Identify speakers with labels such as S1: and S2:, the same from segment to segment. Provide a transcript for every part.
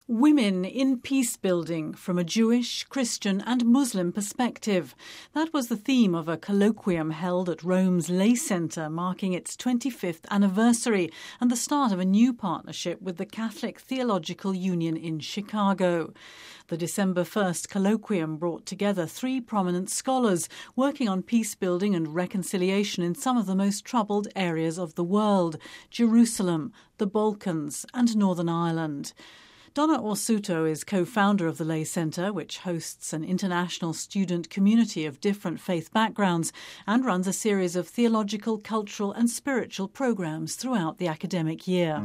S1: Women in Peacebuilding from a Jewish, Christian and Muslim perspective. That was the theme of a colloquium held at Rome's Lay Center, marking its 25th anniversary and the start of a new partnership with the Catholic Theological Union in Chicago. The December 1st colloquium brought together 3 prominent scholars working on peacebuilding and reconciliation in some of the most troubled areas of the world: Jerusalem, the Balkans and Northern Ireland. Donna Orsuto is co-founder of the Lay Center, which hosts an international student community of different faith backgrounds and runs a series of theological, cultural and spiritual programs throughout the academic year.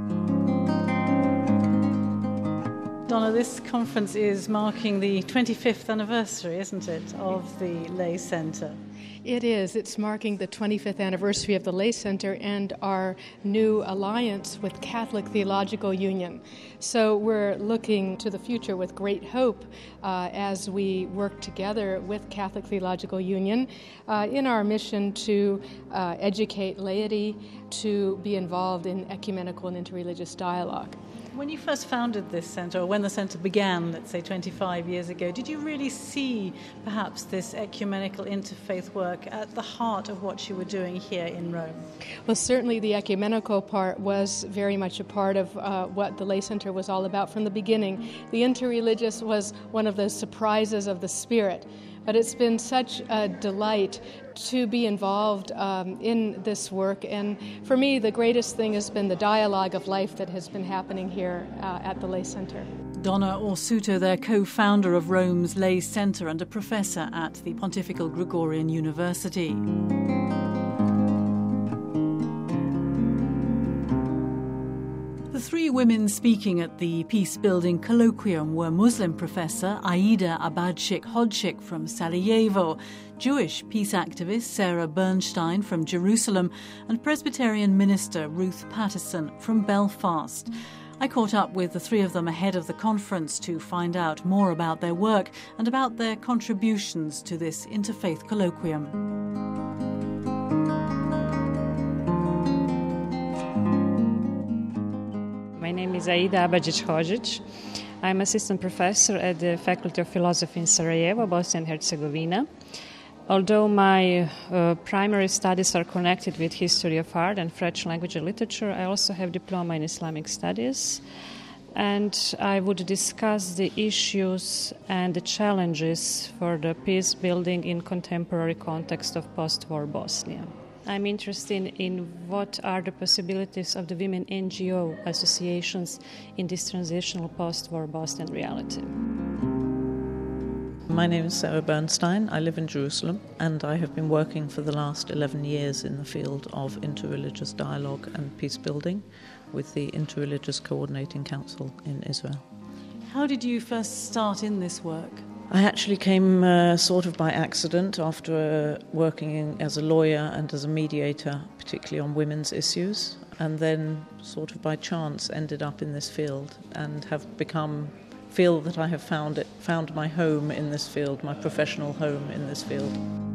S1: Donna, this conference is marking the 25th anniversary, isn't it, of the Lay Center?
S2: It is. It's marking the 25th anniversary of the Lay Center and our new alliance with Catholic Theological Union. So we're looking to the future with great hope as we work together with Catholic Theological Union in our mission to educate laity, to be involved in ecumenical and interreligious dialogue.
S1: When you first founded this centre, or when the centre began, let's say 25 years ago, did you really see perhaps this ecumenical interfaith work at the heart of what you were doing here in Rome?
S2: Well, certainly the ecumenical part was very much a part of what the Lay Center was all about from the beginning. The interreligious was one of those surprises of the Spirit. But it's been such a delight to be involved in this work. And for me, the greatest thing has been the dialogue of life that has been happening here at the Lay Center.
S1: Donna Orsuto, their co-founder of Rome's Lay Center and a professor at the Pontifical Gregorian University. The 3 women speaking at the peace-building colloquium were Muslim professor Aida Abadshik-Hodshik from Sarajevo, Jewish peace activist Sarah Bernstein from Jerusalem, and Presbyterian minister Ruth Patterson from Belfast. I caught up with the 3 of them ahead of the conference to find out more about their work and about their contributions to this interfaith colloquium.
S3: My name is Aida Abadshik-Hodshik. I'm assistant professor at the Faculty of Philosophy in Sarajevo, Bosnia and Herzegovina. Although my primary studies are connected with history of art and French language and literature, I also have diploma in Islamic studies. And I would discuss the issues and the challenges for the peace building in contemporary context of post-war Bosnia. I'm interested in what are the possibilities of the women NGO associations in this transitional post-war Bosnian reality.
S4: My name is Sarah Bernstein. I live in Jerusalem and I have been working for the last 11 years in the field of interreligious dialogue and peace building with the Interreligious Coordinating Council in Israel.
S1: How did you first start in this work?
S4: I actually came sort of by accident after working as a lawyer and as a mediator, particularly on women's issues, and then sort of by chance ended up in this field and have feel that I have found my home in this field, my professional home in this field.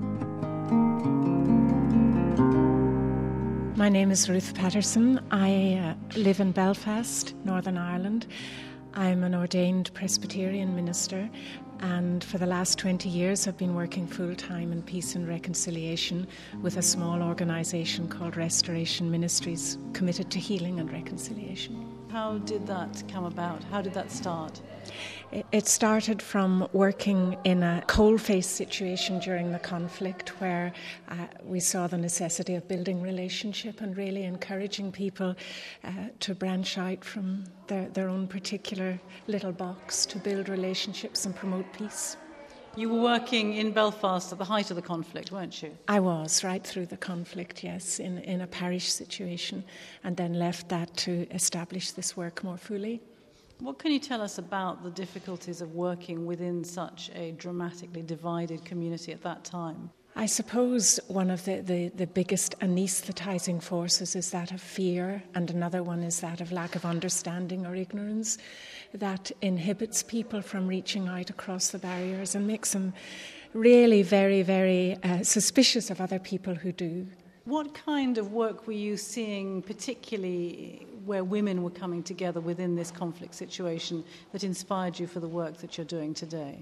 S5: My name is Ruth Patterson. I live in Belfast, Northern Ireland. I'm an ordained Presbyterian minister, and for the last 20 years I've been working full-time in peace and reconciliation with a small organisation called Restoration Ministries, committed to healing and reconciliation.
S1: How did that come about? How did that start?
S5: It started from working in a coal-face situation during the conflict where we saw the necessity of building relationship and really encouraging people to branch out from their own particular little box to build relationships and promote peace.
S1: You were working in Belfast at the height of the conflict, weren't you?
S5: I was, right through the conflict, yes, in a parish situation, and then left that to establish this work more fully.
S1: What can you tell us about the difficulties of working within such a dramatically divided community at that time?
S5: I suppose one of the biggest anaesthetising forces is that of fear, and another one is that of lack of understanding or ignorance that inhibits people from reaching out across the barriers and makes them really very, very suspicious of other people who do.
S1: What kind of work were you seeing particularly where women were coming together within this conflict situation that inspired you for the work that you're doing today?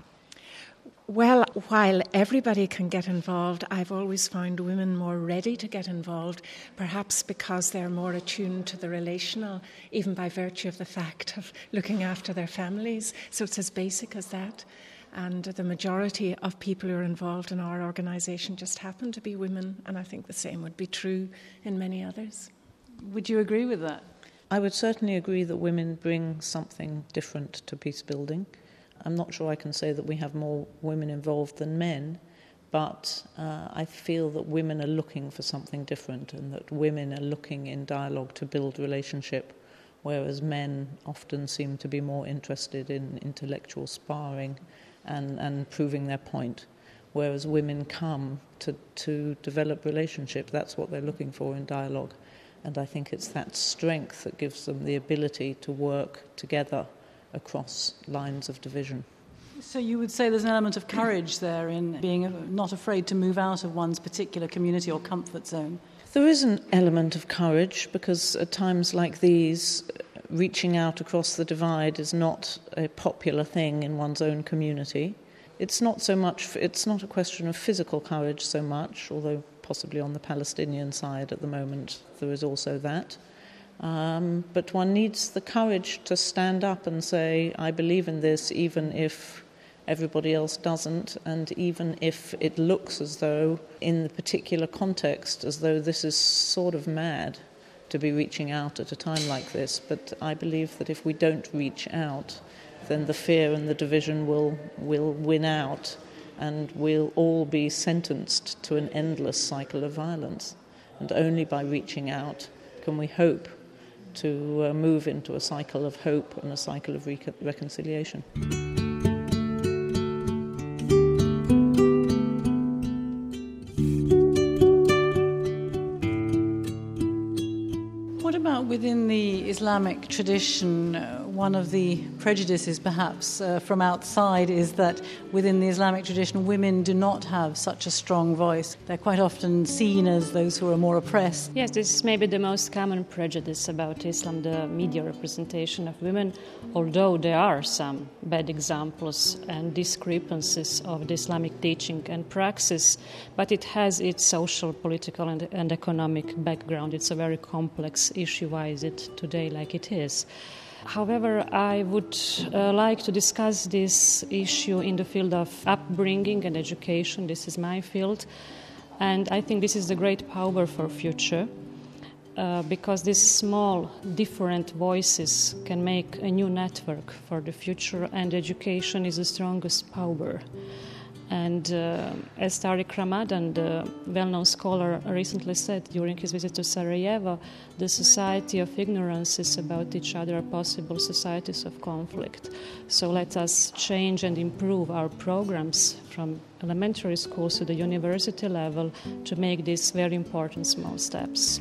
S5: Well, while everybody can get involved, I've always found women more ready to get involved, perhaps because they're more attuned to the relational, even by virtue of the fact of looking after their families. So it's as basic as that. And the majority of people who are involved in our organisation just happen to be women, and I think the same would be true in many others.
S1: Would you agree with that?
S4: I would certainly agree that women bring something different to peace building. I'm not sure I can say that we have more women involved than men, but I feel that women are looking for something different and that women are looking in dialogue to build relationship, whereas men often seem to be more interested in intellectual sparring and proving their point, whereas women come to develop relationship. That's what they're looking for in dialogue. And I think it's that strength that gives them the ability to work together across lines of division.
S1: So you would say there's an element of courage there in being not afraid to move out of one's particular community or comfort zone?
S4: There is an element of courage because at times like these, reaching out across the divide is not a popular thing in one's own community. It's not a question of physical courage so much, although possibly on the Palestinian side at the moment there is also that. But one needs the courage to stand up and say, I believe in this, even if everybody else doesn't, and even if it looks as though, in the particular context, as though this is sort of mad to be reaching out at a time like this. But I believe that if we don't reach out, then the fear and the division will win out, and we'll all be sentenced to an endless cycle of violence. And only by reaching out can we hope to move into a cycle of hope and a cycle of reconciliation.
S1: What about within the Islamic tradition? One of the prejudices perhaps from outside is that within the Islamic tradition women do not have such a strong voice. They're quite often seen as those who are more oppressed.
S3: Yes, this is maybe the most common prejudice about Islam, the media representation of women, although there are some bad examples and discrepancies of the Islamic teaching and praxis, but it has its social, political and economic background. It's a very complex issue. Why is it today like it is? However, I would like to discuss this issue in the field of upbringing and education. This is my field, and I think this is the great power for future, because these small, different voices can make a new network for the future, and education is the strongest power. And as Tariq Ramadan, the well-known scholar, recently said during his visit to Sarajevo, the society of ignorances about each other are possible societies of conflict. So let us change and improve our programs from elementary schools to the university level to make these very important small steps.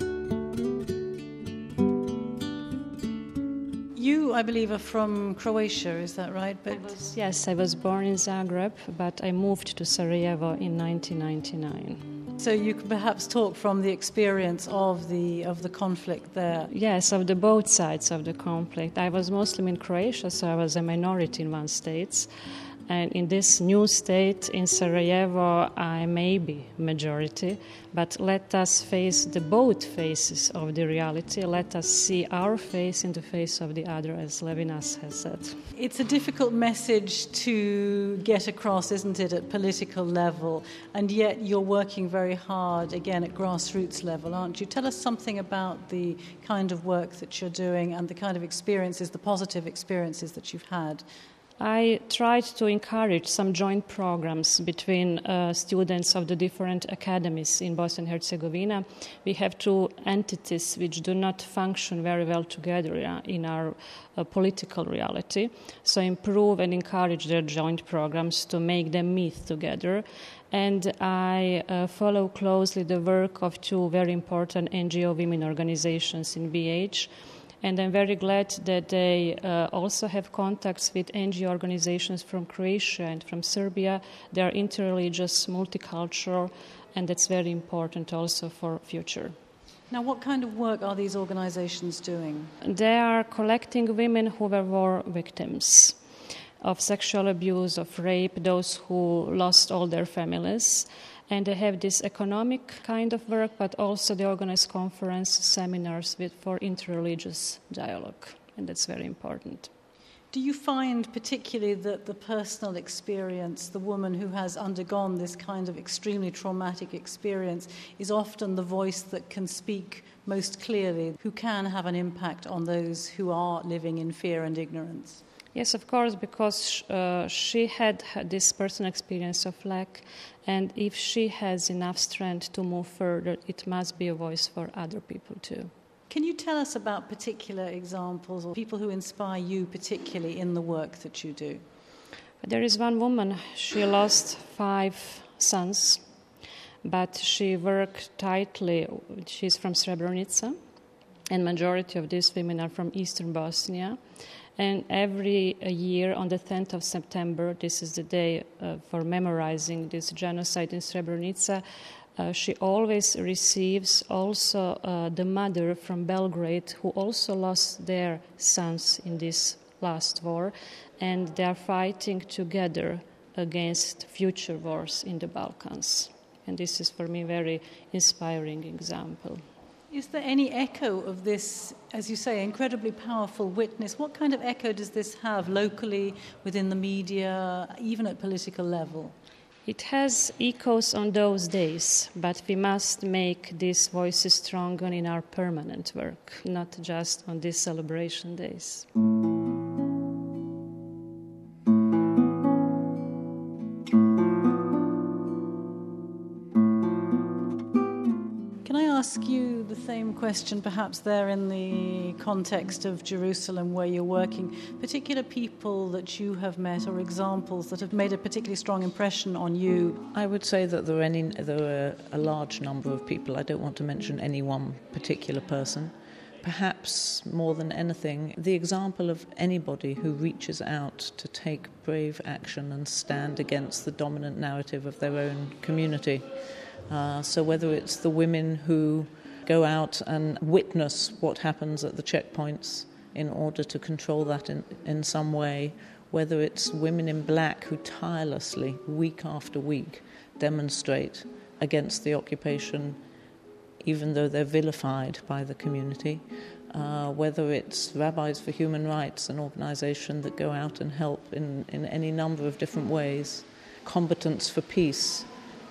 S1: You, I believe, are from Croatia, is that right?
S3: Yes, I was born in Zagreb, but I moved to Sarajevo in 1999.
S1: So you could perhaps talk from the experience of the conflict there.
S3: Yes, of the both sides of the conflict. I was Muslim in Croatia, so I was a minority in one state. And in this new state, in Sarajevo, I may be majority, but let us face the both faces of the reality. Let us see our face in the face of the other, as Levinas has said.
S1: It's a difficult message to get across, isn't it, at political level? And yet you're working very hard, again, at grassroots level, aren't you? Tell us something about the kind of work that you're doing and the kind of experiences, the positive experiences that you've had.
S3: I tried to encourage some joint programs between students of the different academies in Bosnia and Herzegovina. We have two entities which do not function very well together in our political reality. So improve and encourage their joint programs to make them meet together. And I follow closely the work of two very important NGO women organizations in BH. And I'm very glad that they also have contacts with NGO organizations from Croatia and from Serbia. They are interreligious, multicultural, and that's very important also for future.
S1: Now, what kind of work are these organizations doing?
S3: They are collecting women who were war victims of sexual abuse, of rape, those who lost all their families. And they have this economic kind of work, but also they organize conference, seminars for interreligious dialogue. And that's very important.
S1: Do you find particularly that the personal experience, the woman who has undergone this kind of extremely traumatic experience, is often the voice that can speak most clearly, who can have an impact on those who are living in fear and ignorance?
S3: Yes, of course, because she had this personal experience of lack, and if she has enough strength to move further, it must be a voice for other people too.
S1: Can you tell us about particular examples or people who inspire you particularly in the work that you do?
S3: There is one woman, she lost 5 sons, but she worked tightly. She's from Srebrenica, and majority of these women are from eastern Bosnia. And every year on the 10th of September, this is the day for memorizing this genocide in Srebrenica, she always receives also the mother from Belgrade who also lost their sons in this last war, and they are fighting together against future wars in the Balkans. And this is for me a very inspiring example.
S1: Is there any echo of this, as you say, incredibly powerful witness? What kind of echo does this have locally, within the media, even at political level?
S3: It has echoes on those days, but we must make these voices stronger in our permanent work, not just on these celebration days.
S1: Ask you the same question, perhaps there in the context of Jerusalem where you're working, particular people that you have met or examples that have made a particularly strong impression on you?
S4: I would say that there are a large number of people. I don't want to mention any one particular person. Perhaps more than anything, the example of anybody who reaches out to take brave action and stand against the dominant narrative of their own community. So whether it's the women who go out and witness what happens at the checkpoints in order to control that in some way, whether it's women in black who tirelessly, week after week, demonstrate against the occupation, even though they're vilified by the community, whether it's Rabbis for Human Rights, an organization that go out and help in any number of different ways, Combatants for Peace,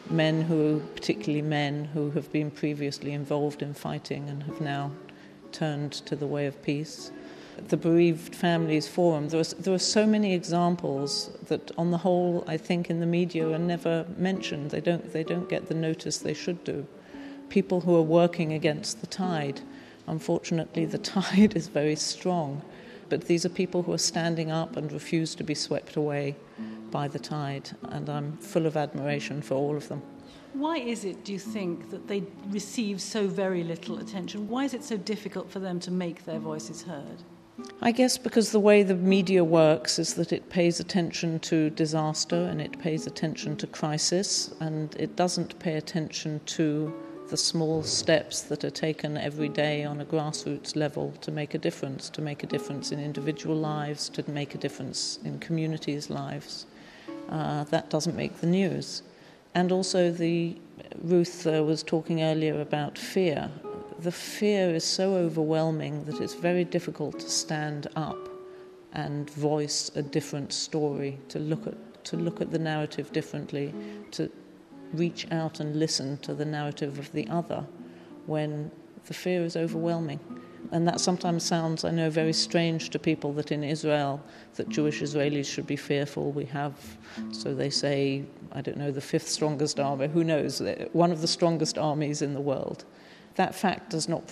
S4: particularly men who have been previously involved in fighting and have now turned to the way of peace. The Bereaved Families Forum, there are so many examples that on the whole I think in the media are never mentioned. They don't get the notice they should do. People who are working against the tide. Unfortunately, the tide is very strong, but these are people who are standing up and refuse to be swept away by the tide, and I'm full of admiration for all of them.
S1: Why is it, do you think, that they receive so very little attention? Why is it so difficult for them to make their voices heard?
S4: I guess because the way the media works is that it pays attention to disaster and it pays attention to crisis, and it doesn't pay attention to the small steps that are taken every day on a grassroots level to make a difference in individual lives, to make a difference in communities' lives. That doesn't make the news. And also Ruth was talking earlier about fear. The fear is so overwhelming that it's very difficult to stand up and voice a different story, to look at the narrative differently, to reach out and listen to the narrative of the other when the fear is overwhelming. And that sometimes sounds, I know, very strange to people that in Israel, that Jewish Israelis should be fearful. We have, so they say, I don't know, the 5th strongest army, who knows, one of the strongest armies in the world. That fact does not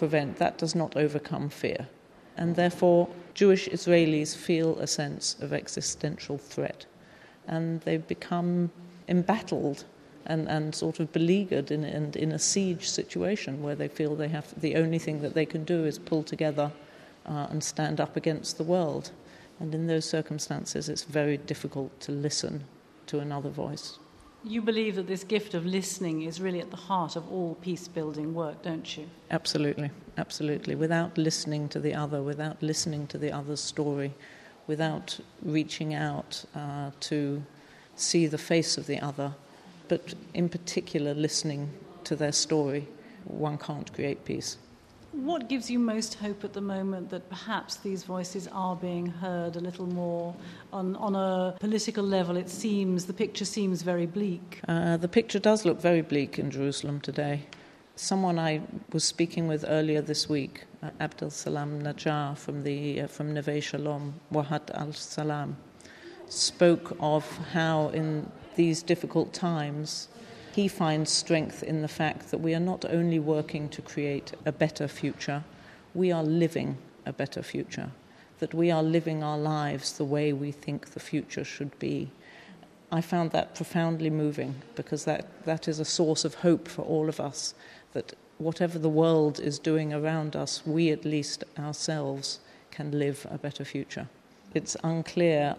S4: overcome fear. And therefore, Jewish Israelis feel a sense of existential threat. And they've become embattled and sort of beleaguered in a siege situation where they feel the only thing that they can do is pull together and stand up against the world. And in those circumstances, it's very difficult to listen to another voice.
S1: You believe that this gift of listening is really at the heart of all peace-building work, don't you?
S4: Absolutely, absolutely. Without listening to the other, without listening to the other's story, without reaching out to see the face of the other, but in particular listening to their story, one can't create peace.
S1: What gives you most hope at the moment that perhaps these voices are being heard a little more? On a political level, the picture seems very bleak.
S4: The picture does look very bleak in Jerusalem today. Someone I was speaking with earlier this week, Abdel Salam Najjar from Neve Shalom, Wahat al-Salam, spoke of how in these difficult times he finds strength in the fact that we are not only working to create a better future, we are living a better future, that we are living our lives the way we think the future should be. I found that profoundly moving because that is a source of hope for all of us, that whatever the world is doing around us, we at least ourselves can live a better future. It's unclear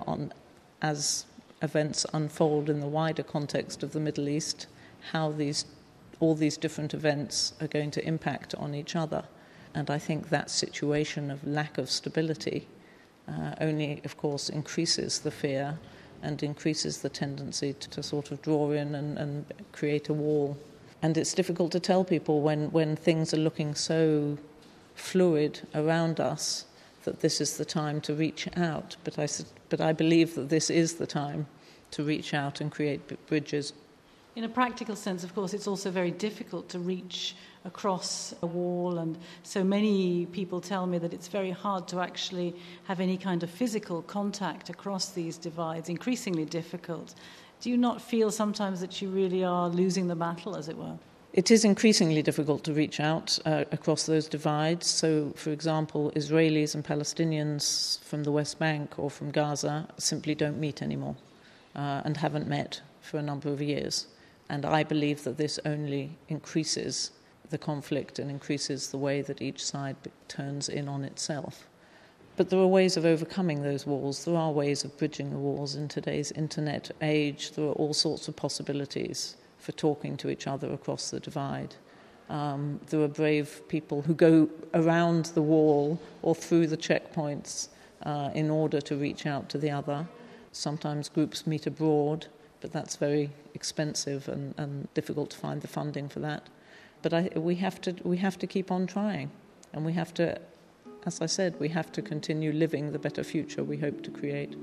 S4: as events unfold in the wider context of the Middle East how all these different events are going to impact on each other. And I think that situation of lack of stability only, of course, increases the fear and increases the tendency to sort of draw in and create a wall. And it's difficult to tell people when things are looking so fluid around us that this is the time to reach out. But I believe that this is the time to reach out and create bridges.
S1: In a practical sense, of course, it's also very difficult to reach across a wall, and so many people tell me that it's very hard to actually have any kind of physical contact across these divides, increasingly difficult. Do you not feel sometimes that you really are losing the battle, as it were?
S4: It is increasingly difficult to reach out across those divides. So, for example, Israelis and Palestinians from the West Bank or from Gaza simply don't meet anymore and haven't met for a number of years. And I believe that this only increases the conflict and increases the way that each side turns in on itself. But there are ways of overcoming those walls. There are ways of bridging the walls in today's internet age. There are all sorts of possibilities for talking to each other across the divide. There are brave people who go around the wall or through the checkpoints in order to reach out to the other. Sometimes groups meet abroad, but that's very expensive and difficult to find the funding for that. But we have to keep on trying, and we have to, as I said, we have to continue living the better future we hope to create.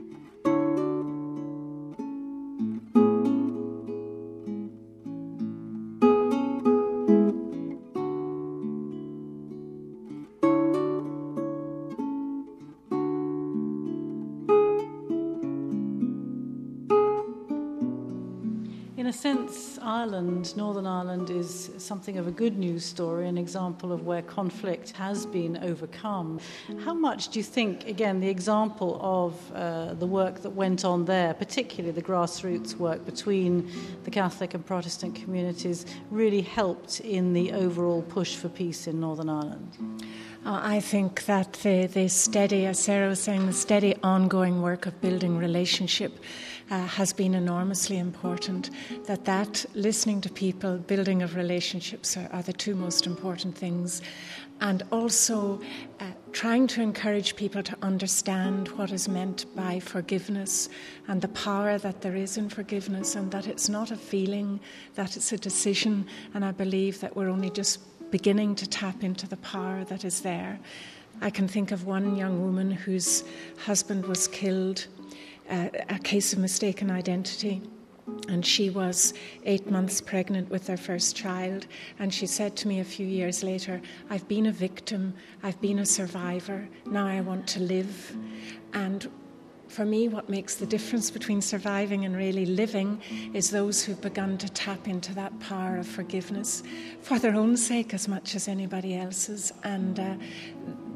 S1: In a sense, Northern Ireland is something of a good news story, an example of where conflict has been overcome. How much do you think, again, the example of the work that went on there, particularly the grassroots work between the Catholic and Protestant communities, really helped in the overall push for peace in Northern Ireland?
S5: I think that the steady, as Sarah was saying, the steady ongoing work of building relationship has been enormously important. That listening to people, building of relationships are the two most important things. And also trying to encourage people to understand what is meant by forgiveness and the power that there is in forgiveness, and that it's not a feeling, that it's a decision. And I believe that we're only just beginning to tap into the power that is there. I can think of one young woman whose husband was killed, a case of mistaken identity, and she was 8 months pregnant with their first child, and she said to me a few years later, "I've been a victim, I've been a survivor, now I want to live." And for me, what makes the difference between surviving and really living is those who've begun to tap into that power of forgiveness for their own sake as much as anybody else's. And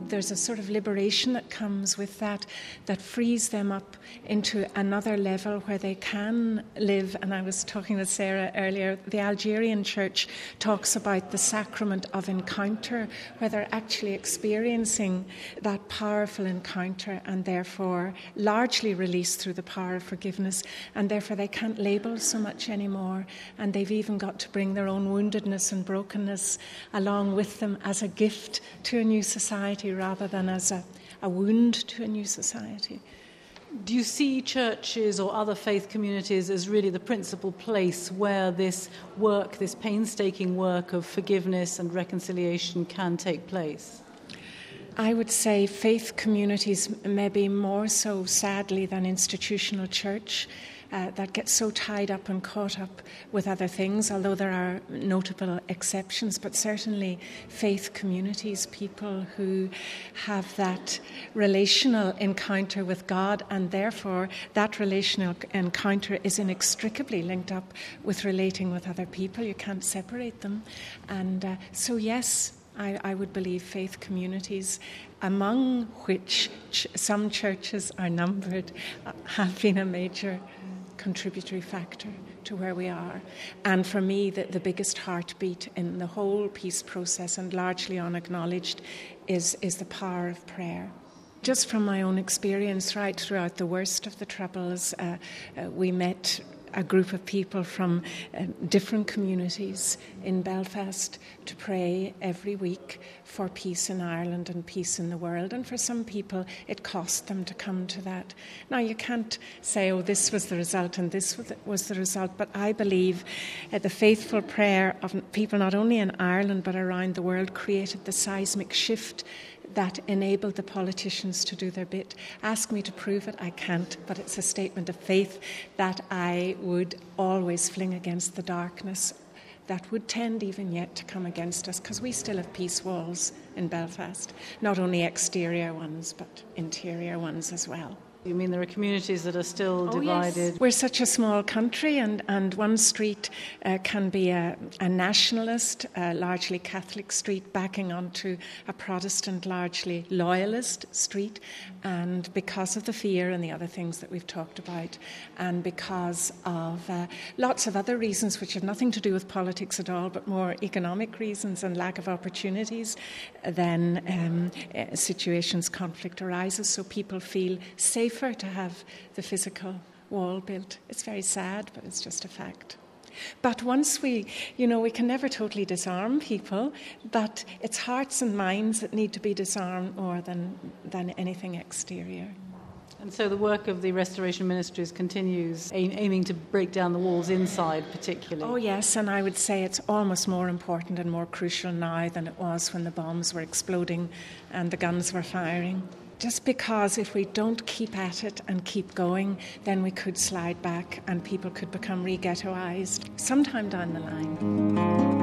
S5: there's a sort of liberation that comes with that frees them up into another level where they can live. And I was talking with Sarah earlier, the Algerian church talks about the sacrament of encounter, where they're actually experiencing that powerful encounter and therefore largely released through the power of forgiveness, and therefore they can't label so much anymore, and they've even got to bring their own woundedness and brokenness along with them as a gift to a new society rather than as a wound to a new society.
S1: Do you see churches or other faith communities as really the principal place where this work, this painstaking work of forgiveness and reconciliation can take place?
S5: I would say faith communities maybe more so, sadly, than institutional church. That gets so tied up and caught up with other things, although there are notable exceptions, but certainly faith communities, people who have that relational encounter with God, and therefore that relational encounter is inextricably linked up with relating with other people. You can't separate them. And so yes, I would believe faith communities, among which some churches are numbered, have been a major contributory factor to where we are. And for me, the biggest heartbeat in the whole peace process, and largely unacknowledged, is the power of prayer. Just from my own experience, right throughout the worst of the Troubles, we met a group of people from different communities in Belfast to pray every week for peace in Ireland and peace in the world. And for some people, it cost them to come to that. Now, you can't say, oh, this was the result and this was the result, but I believe the faithful prayer of people not only in Ireland but around the world created the seismic shift that enabled the politicians to do their bit. Ask me to prove it, I can't, but it's a statement of faith that I would always fling against the darkness that would tend even yet to come against us, because we still have peace walls in Belfast, not only exterior ones, but interior ones as well.
S1: You mean there are communities that are still divided?
S5: Yes. We're such a small country, and one street can be a nationalist, largely Catholic street, backing onto a Protestant, largely loyalist street. And because of the fear and the other things that we've talked about, and because of lots of other reasons which have nothing to do with politics at all, but more economic reasons and lack of opportunities, then situations, conflict arises, so people feel safer to have the physical wall built. It's very sad, but it's just a fact. But once we can never totally disarm people, but it's hearts and minds that need to be disarmed more than anything exterior.
S1: And so the work of the Restoration Ministries continues, aiming to break down the walls inside particularly.
S5: Oh yes, and I would say it's almost more important and more crucial now than it was when the bombs were exploding and the guns were firing. Just because if we don't keep at it and keep going, then we could slide back and people could become re-ghettoized sometime down the line.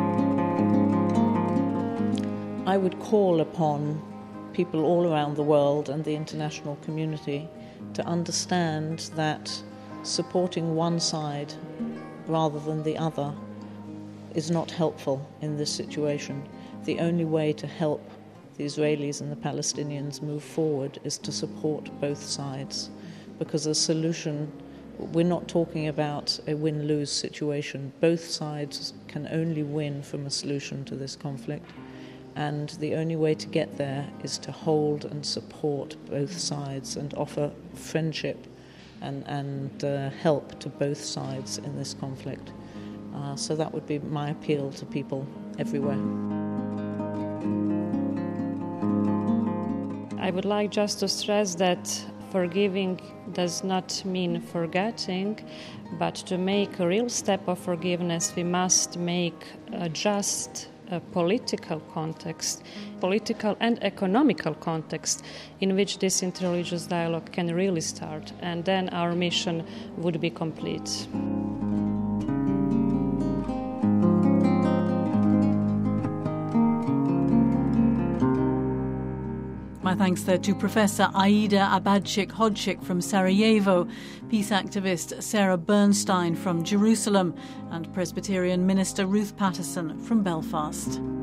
S4: I would call upon people all around the world and the international community to understand that supporting one side rather than the other is not helpful in this situation. The only way to help the Israelis and the Palestinians move forward is to support both sides, because a solution, we're not talking about a win-lose situation. Both sides can only win from a solution to this conflict, and the only way to get there is to hold and support both sides and offer friendship and help to both sides in this conflict. So that would be my appeal to people everywhere.
S3: I would like just to stress that forgiving does not mean forgetting, but to make a real step of forgiveness, we must make a just political context, political and economical context in which this interreligious dialogue can really start, and then our mission would be complete.
S1: My thanks there to Professor Aida Abadchik-Hodzik from Sarajevo, peace activist Sarah Bernstein from Jerusalem, and Presbyterian Minister Ruth Patterson from Belfast.